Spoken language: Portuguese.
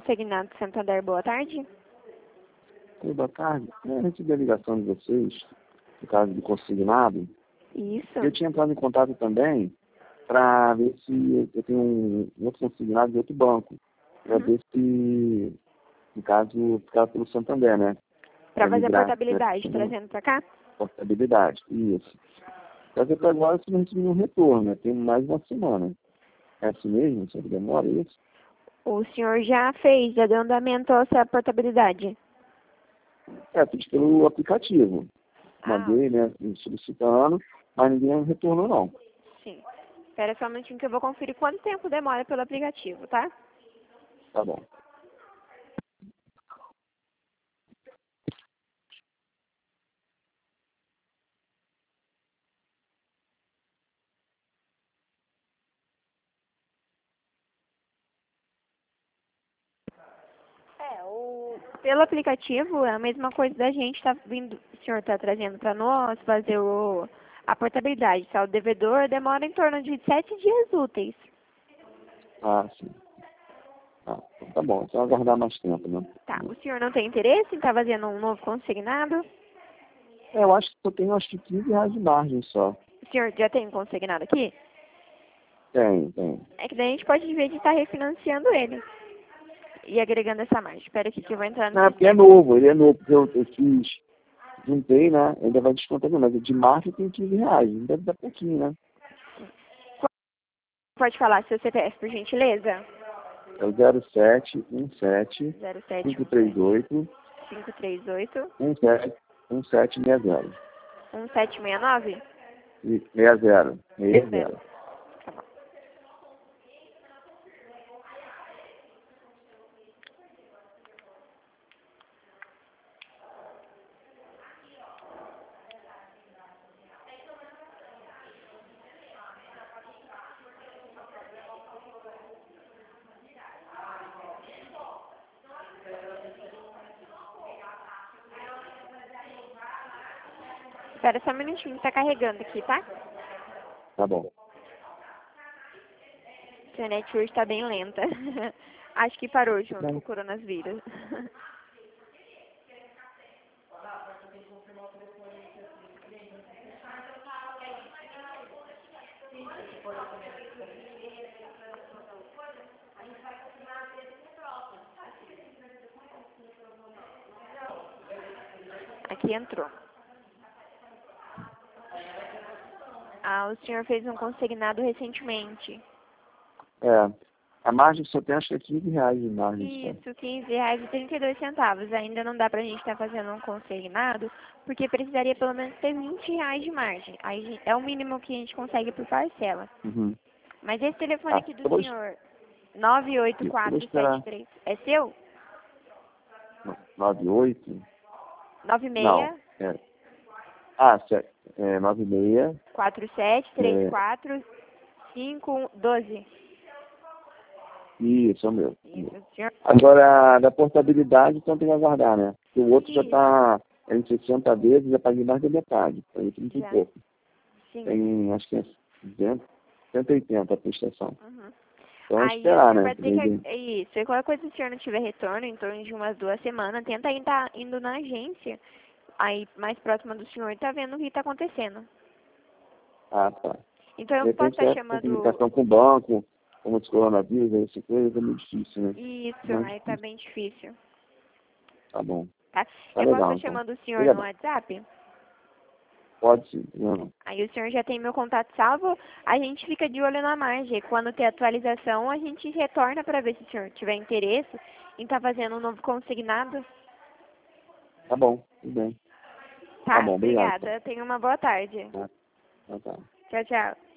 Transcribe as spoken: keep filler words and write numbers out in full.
Consignado Santander, boa tarde. Oi, boa tarde. Eu recebi a ligação de vocês, no caso do consignado. Isso. Eu tinha entrado em contato também para ver se eu tenho um outro consignado de outro banco. Para Uhum. ver se, no caso, ficar pelo Santander, né? Para Pra fazer a migrar, portabilidade, né? trazendo para cá? Portabilidade, isso. Mas até agora eu não recebi um retorno, né? Tem mais de uma semana. É assim mesmo? Só que demora isso? O senhor já fez, já deu andamento a essa portabilidade? É, fiz pelo aplicativo. Ah, Mandei, né? Solicitando, mas ninguém retornou, não. sim. Espera só um minutinho que eu vou conferir quanto tempo demora pelo aplicativo, tá? Tá bom. É, o... pelo aplicativo é a mesma coisa da gente tá vindo, o senhor tá trazendo para nós fazer o... a portabilidade, tá? O devedor demora em torno de sete dias úteis. Ah, sim. Ah, então tá bom. Só aguardar mais tempo, né? Tá, o senhor não tem interesse em estar fazendo um novo consignado? É, eu acho que eu tenho, acho que quinze reais de margem só. O senhor já tem um consignado aqui? Tem, tem. É que daí a gente pode ver de estar refinanciando ele e agregando essa margem. Espera aqui que eu vou entrar no Ah, porque é sistema. novo, ele é novo, porque eu, eu fiz, juntei, né? Ainda vai descontando, mas de margem tem quinze reais. Não deve dar pouquinho, né? Pode falar seu C P F, por gentileza? É o zero sete um sete zero sete cinco um três sete oito cinco três oito um sete um sete seis zero. um sete seis nove? E seis zero. seis zero. Tá bom. Espera só um minutinho, tá carregando aqui, tá? Tá bom. A internet hoje tá bem lenta. Acho que parou junto com Não. o coronavírus. Aqui entrou. Ah, o senhor fez um consignado recentemente. É. A margem só tem, acho que é quinze reais de margem só. Isso, quinze reais e trinta e dois centavos. Ainda não dá pra gente estar fazendo um consignado, porque precisaria pelo menos ter vinte reais de margem. Aí é o mínimo que a gente consegue por parcela. Uhum. Mas esse telefone Ah, aqui do eu vou, senhor, nove oito eu vou quatro sete esperar. três, é seu? nove oito nove Não. seis É. Ah, certo. É, nove seis quatro sete três É, quatro cinco um doze. isso, é o meu. Isso, senhor. Agora, da portabilidade, então tem que aguardar, né? Porque o outro já Isso, está em sessenta vezes, já paguei mais da metade. Foi trinta e já. pouco. Sim. Tem, acho que é duzentos, cento e oitenta a prestação. Uhum. Então é Aí o esperar, senhor né? vai ter que. É isso. E qualquer coisa, se o senhor não tiver retorno, em torno de umas duas semanas, tenta ir tá indo na agência. Aí, mais próxima do senhor, tá vendo o que tá acontecendo. Ah, tá. Então, De eu posso repente estar é chamando. comunicação com o banco, como esse coronavírus, essa coisa é muito difícil, né? Isso, Muito aí tá difícil. bem difícil. Tá bom. Tá? Tá Eu posso legal, estar então. chamando o senhor no Obrigado. WhatsApp? Pode sim. Não. Aí o senhor já tem meu contato salvo, a gente fica de olho na margem. Quando ter atualização, a gente retorna para ver se o senhor tiver interesse em estar fazendo um novo consignado. Tá bom, tudo bem. Tá, Tá bom, obrigado. Então. obrigada. Tenha uma boa tarde. Tá, tá, tá. Tchau, tchau.